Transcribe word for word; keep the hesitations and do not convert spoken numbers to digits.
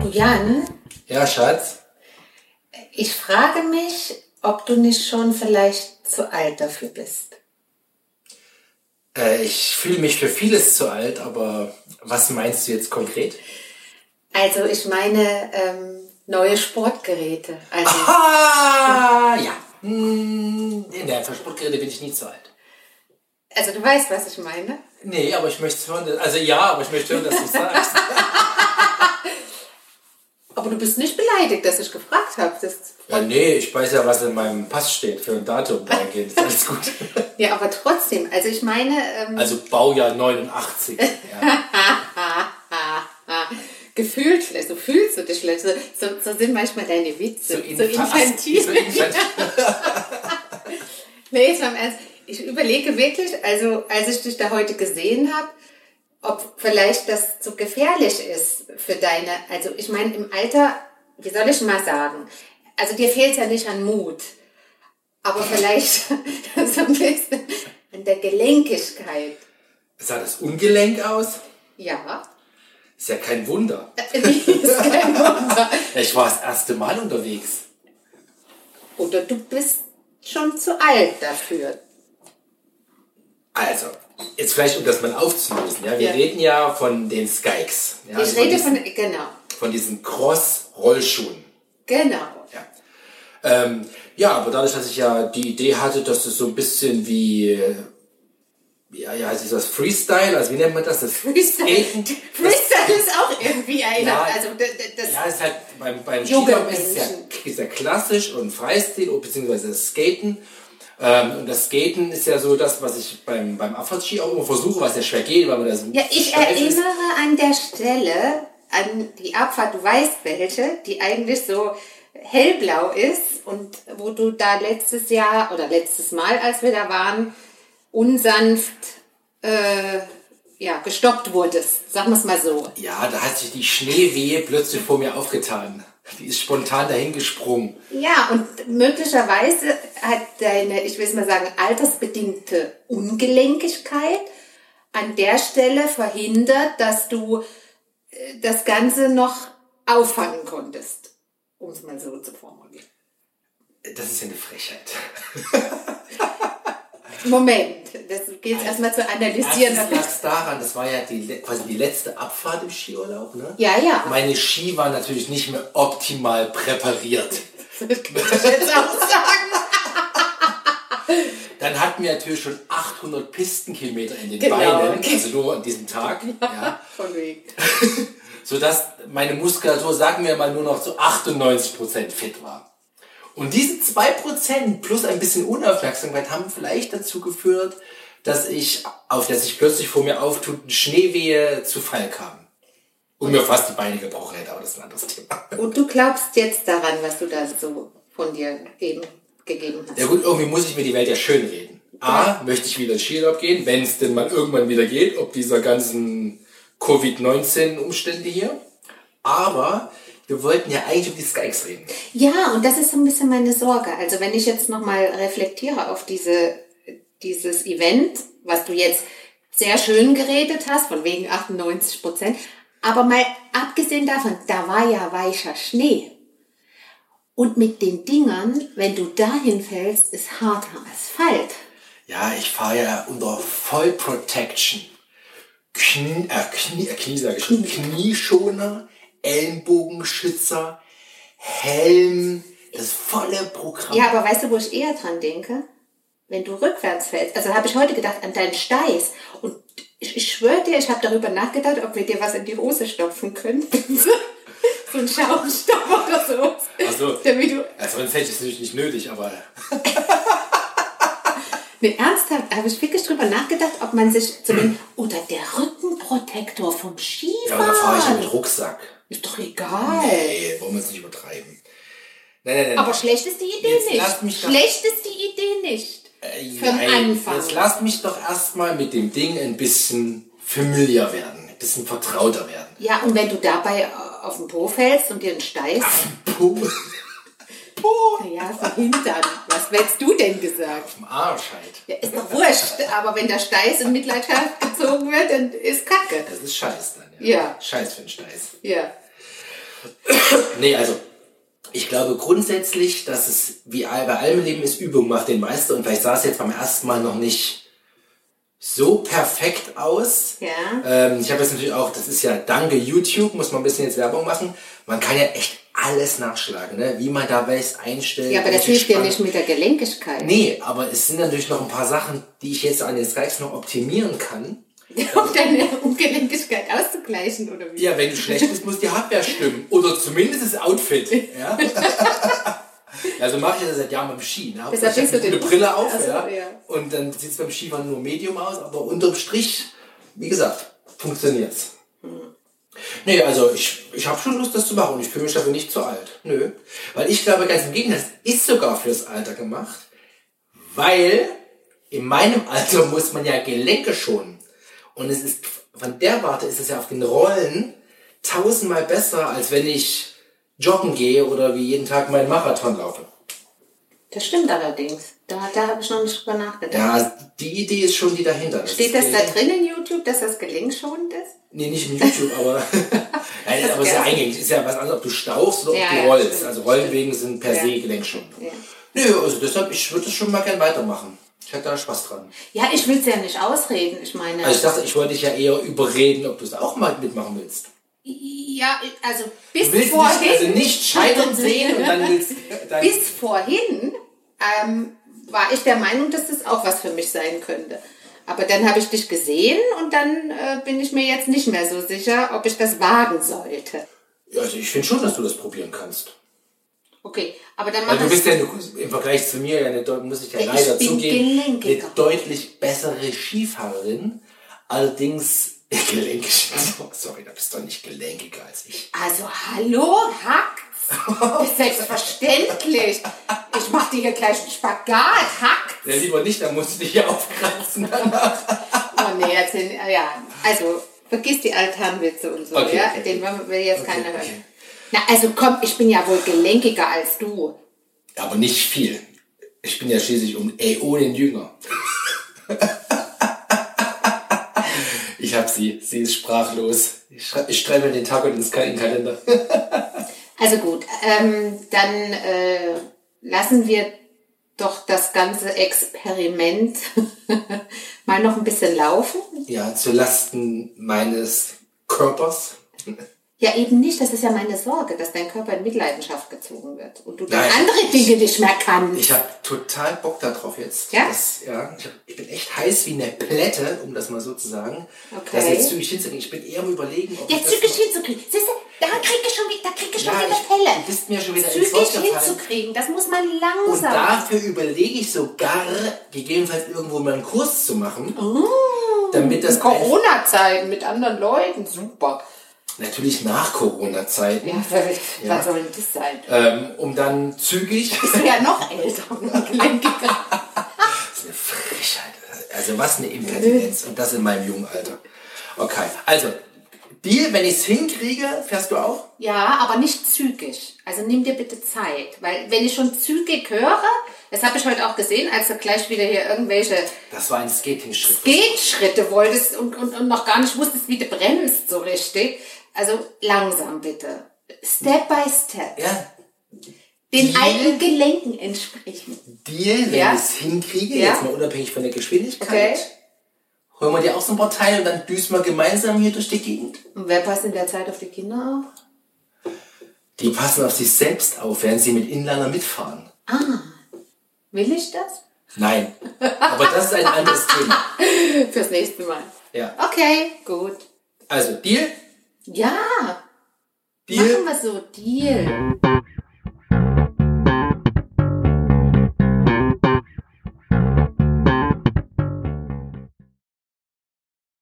Du Jan? Ja, Schatz? Ich frage mich, ob du nicht schon vielleicht zu alt dafür bist. Äh, ich fühle mich für vieles zu alt, aber was meinst du jetzt konkret? Also ich meine ähm, neue Sportgeräte. Also, Aha! Ja. Hm, nee, für Sportgeräte bin ich nie zu alt. also du weißt, was ich meine? Nee, aber ich möchte hören, also ja, aber ich möchte hören, dass du es sagst. Aber du bist nicht beleidigt, dass ich gefragt habe. Das Ja, nee, ich weiß ja, was in meinem Pass steht für ein Datum reingehen. Ist alles gut. Ja, aber trotzdem, also ich meine... Ähm, Also Baujahr neunundachtzig. Ja. Gefühlt vielleicht, so fühlst du dich vielleicht, so, so, so sind manchmal deine Witze, so, infa- so infantil. So infantil. Nee, jetzt mal im Ernst, ich überlege wirklich, also als ich dich da heute gesehen habe, ob vielleicht das zu gefährlich ist für deine, also ich meine im Alter, wie soll ich mal sagen, also dir fehlt ja nicht an Mut, aber vielleicht so ein bisschen an der Gelenkigkeit. Sah das ungelenk aus? Ja. Ist ja kein Wunder. Ist kein Wunder. Ich war das erste Mal unterwegs. Oder du bist schon zu alt dafür. Also, jetzt vielleicht, um das mal aufzulösen. Ja? Wir Ja. reden ja von den Skikes. Ja? Ich Also rede diesen, von, genau, von diesen Cross-Rollschuhen. genau. Ja. Ähm, ja, aber dadurch, dass ich ja die Idee hatte, dass das so ein bisschen wie, äh, ja, ja, heißt das Freestyle, also wie nennt man das? Das Freestyle, Skaten. Freestyle ist auch irgendwie einer, Ja, also das, das Ja, es ist halt beim, beim Junge Skilaufen ist es ja, Menschen. ist ja klassisch und Freistil, beziehungsweise das Skaten. Ähm, und das Skaten ist ja so das, was ich beim, beim Abfahrtski auch immer versuche, was ja schwer geht, weil man da so ja, ich steif ist. erinnere an der Stelle an die Abfahrt, du weißt welche, die eigentlich so hellblau ist und wo du da letztes Jahr oder letztes Mal, als wir da waren, unsanft äh, ja, gestoppt wurdest, sagen wir es mal so. Ja, da hat sich die Schneewehe plötzlich vor mir aufgetan. Die ist spontan dahin gesprungen. Ja, und möglicherweise hat deine, ich will es mal sagen, altersbedingte Ungelenkigkeit an der Stelle verhindert, dass du äh, das Ganze noch auffangen konntest, um es mal so zu formulieren. Das ist ja eine Frechheit. Moment, das geht es erstmal zu analysieren. Erstens lag es daran, das war ja die, quasi die letzte Abfahrt im Skiurlaub. Ne? Ja, ja. Meine Ski waren natürlich nicht mehr optimal präpariert. Das könnte ich jetzt auch sagen. Dann hatten wir natürlich schon achthundert Pistenkilometer in den Genau. Beinen, also nur an diesem Tag. Ja. Von wegen. Sodass meine Muskulatur, sagen wir mal, nur noch zu achtundneunzig Prozent fit war. Und diese zwei Prozent plus ein bisschen Unaufmerksamkeit haben vielleicht dazu geführt, dass ich, auf dass ich plötzlich vor mir auftut, Schneewehe zu Fall kam. Und mir fast die Beine gebrochen hätte, aber das ist ein anderes Thema. Und du glaubst jetzt daran, was du da so von dir eben gegeben hast. Ja gut, irgendwie muss ich mir die Welt ja schön reden. A, möchte ich wieder in Skiurlaub gehen, wenn es denn mal irgendwann wieder geht, ob dieser ganzen Covid neunzehn Umstände hier. Aber wir wollten ja eigentlich um die Skikes reden. Ja, und das ist so ein bisschen meine Sorge. Also wenn ich jetzt nochmal reflektiere auf diese, dieses Event, was du jetzt sehr schön geredet hast, von wegen achtundneunzig Prozent, aber mal abgesehen davon, da war ja weicher Schnee. Und mit den Dingern, wenn du dahin fällst, ist harter Asphalt. Ja, ich fahre ja unter Voll Protection. Knie, äh, Knie, äh, Knie sag ich schon. Knieschoner, Ellenbogenschützer, Helm, das volle Programm. Ja, aber weißt du, wo ich eher dran denke? Wenn du rückwärts fällst. Also habe ich heute gedacht an deinen Steiß. Und ich, ich schwöre dir, ich habe darüber nachgedacht, ob wir dir was in die Hose stopfen können. So ein Schaumstoff oder so. Also, Damit du... ja, sonst hätte ich es natürlich nicht nötig, aber... Nee, ernsthaft, habe ich wirklich drüber nachgedacht, ob man sich zumindest... Oder der Rückenprotektor vom Skifahren. Ja, aber da fahre ich ja mit Rucksack. Ist doch egal. Nee, wollen wir es nicht übertreiben. Nein, nein, nein. Aber schlecht ist die Idee Jetzt nicht. lasst mich doch- Schlecht ist die Idee nicht. Äh, Für den nein, Anfang. Jetzt lasst mich doch erstmal mit dem Ding ein bisschen familiar werden. Ein bisschen vertrauter werden. Ja, und wenn du dabei äh, auf den Po fällst und dir einen Steiß... Puh. Puh. Ja, so Hintern. Was hättest du denn gesagt? Am Arsch halt. Ja, ist doch wurscht. Aber wenn der Steiß in Mitleidenschaft gezogen wird, dann ist Kacke. Das ist Scheiß dann, ja. Ja. Scheiß für den Steiß. Ja. Nee, also ich glaube grundsätzlich, dass es wie bei allem im Leben ist, Übung macht den Meister. Und vielleicht sah es jetzt beim ersten Mal noch nicht so perfekt aus. Ja. Ähm, ich habe jetzt natürlich auch, das ist ja danke YouTube, muss man ein bisschen jetzt Werbung machen. Man kann ja echt alles nachschlagen, ne? Wie man da was einstellt. Ja, aber das hilft dir nicht mit der Gelenkigkeit. Nee, aber es sind natürlich noch ein paar Sachen, die ich jetzt an den Strikes noch optimieren kann. Um deine Ungelenkigkeit auszugleichen, oder wie? Ja, wenn du schlecht bist, muss die Hardware stimmen. Oder zumindest das Outfit. Ja? Also mache ich das seit Jahren beim Ski. Ne? Ich habe eine den Brille auf, also, ja. Ja. Und dann sieht es beim Skifahren nur Medium aus, aber unterm Strich, wie gesagt, funktioniert's. Hm. Nee, also ich, ich habe schon Lust, das zu machen und ich fühle mich dafür nicht zu alt. Nö. Weil ich glaube, ganz im Gegenteil, es ist sogar fürs Alter gemacht, weil in meinem Alter muss man ja Gelenke schonen. Und es ist, von der Warte ist es ja auf den Rollen tausendmal besser, als wenn ich joggen gehe oder wie jeden Tag meinen Marathon laufe. Das stimmt allerdings. Da, da habe ich noch nicht drüber nachgedacht. Ja, die Idee ist schon die dahinter. Das Steht das da drin in YouTube, dass das gelenkschonend ist? Nee, nicht in YouTube, aber, Nein, aber es ist ja eingängig. Es ist ja was anderes, ob du stauchst oder ja, ob du ja, rollst. stimmt, also Rollenwegen sind per ja. se gelenkschonend. Ja. Nö, also deshalb, ich würde es schon mal gern weitermachen. Ich hätte da Spaß dran. Ja, ich will es ja nicht ausreden. Ich meine. Also ich dachte, ich wollte dich ja eher überreden, ob du es auch mal mitmachen willst. Ja, also bis du willst vorhin. Nicht, also nicht scheitern sehen und dann willst dann bis vorhin ähm, war ich der Meinung, dass das auch was für mich sein könnte. Aber dann habe ich dich gesehen und dann äh, bin ich mir jetzt nicht mehr so sicher, ob ich das wagen sollte. Also ich finde schon, dass du das probieren kannst. Okay, aber dann Weil mach du bist ja im Vergleich zu mir, ja eine, muss ich ja Ja, leider ich bin zugeben, eine gelenkiger. deutlich bessere Skifahrerin. Allerdings gelenkig. Sorry, da bist du doch nicht gelenkiger als ich. Also hallo, hackt's? Das ist selbstverständlich. Ich mach dir hier gleich einen Spagat, hackt's? Ja, lieber nicht, dann musst du dich hier aufkratzen danach. Oh nee, erzähl, ja, also vergiss die Altanwitze und so, Okay, ja, okay. den will jetzt Okay, keiner hören. okay. Na, also komm, ich bin ja wohl gelenkiger als du. Aber nicht viel. Ich bin ja schließlich um Äonen jünger. Ich hab sie. Sie ist sprachlos. Ich schreibe ich schreibe den Tag und ins Kalender. Also gut, ähm, dann äh, lassen wir doch das ganze Experiment mal noch ein bisschen laufen. Ja, zu Lasten meines Körpers. Ja, eben nicht. Das ist ja meine Sorge, dass dein Körper in Mitleidenschaft gezogen wird und du dann Nein, andere ich- Dinge nicht mehr kannst. Ich habe total Bock darauf jetzt. Ja? Das, ja ich, hab, ich bin echt heiß wie eine Plätte, um das mal so zu sagen. Okay. Das jetzt zügig hinzukriegen. Ich bin eher am Überlegen, ob Ja, ich das zügig noch- hinzukriegen. Siehst du, da krieg ich schon wieder, da krieg ich schon Ja, wieder ich- Pelle. du bist mir schon wieder ins Zügig Wort gefallen. hinzukriegen, das muss man Und langsam. dafür überlege ich sogar, gegebenenfalls irgendwo mal einen Kurs zu machen. Oh, damit das in Corona-Zeiten mit anderen Leuten, super. Natürlich nach Corona-Zeiten. Ja, was Ja. soll denn das sein? Ähm, um dann zügig... Bist du ja noch älter und gelenkiger. Das ist eine Frechheit. Also was eine Impertinenz. Und das in meinem jungen Alter. Okay, also... Deal, wenn ich es hinkriege, fährst du auch? Ja, aber nicht zügig. Also nimm dir bitte Zeit. Weil wenn ich schon zügig höre, das habe ich heute auch gesehen, als du gleich wieder hier irgendwelche Das war ein Skating-Schritt. Gehschritte wolltest und, und, und noch gar nicht wusstest, wie du bremst so richtig. Also langsam bitte. Step by step. Ja, Den Deal? alten Gelenken entsprechen. Deal, wenn Ja. ich es hinkriege, Ja. jetzt mal unabhängig von der Geschwindigkeit. Okay. Holen wir dir auch so ein paar Teile und dann düsen wir gemeinsam hier durch die Gegend. Und wer passt in der Zeit auf die Kinder auf? Die passen auf sich selbst auf, während sie mit Inliner mitfahren. Ah, will ich das? Nein, aber das ist ein anderes Thema. Fürs nächste Mal. Ja. Okay, gut. Also, Deal? Ja, Deal? machen wir so. Deal.